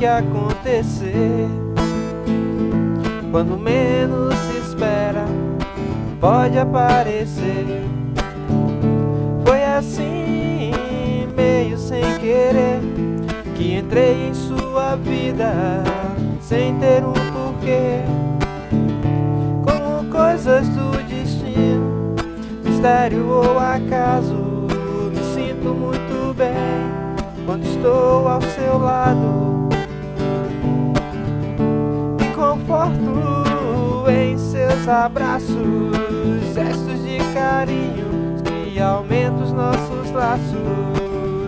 acontecer. Quando menos se espera, pode aparecer. Foi assim, meio sem querer, que entrei em sua vida, sem ter um porquê. Como coisas do destino, mistério ou acaso, me sinto muito bem quando estou ao seu lado. Me conforto em seus abraços, gestos de carinho que aumentam os nossos laços.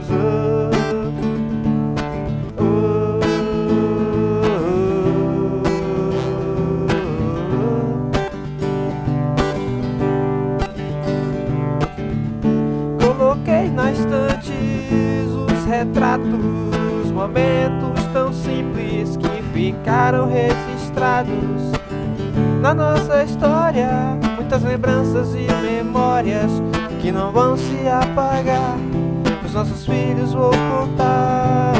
Coloquei na estante os retratos, momentos tão simples que ficaram registrados na nossa história. Muitas lembranças e memórias que não vão se apagar. Os nossos filhos vou contar.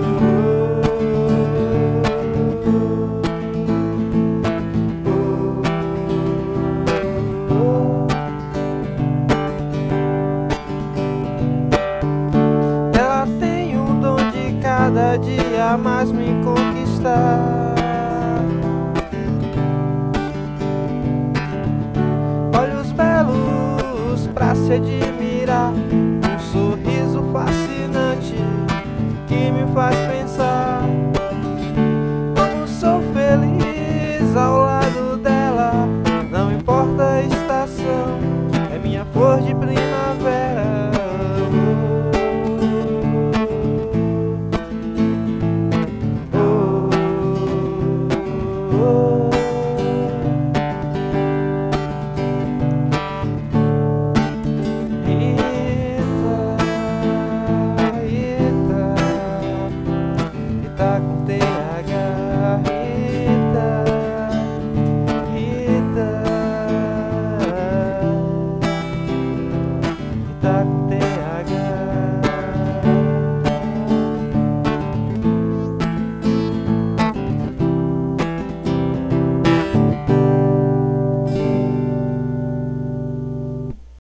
Ela tem um dom de cada dia mais me conquistar. Olhos belos pra se admirar.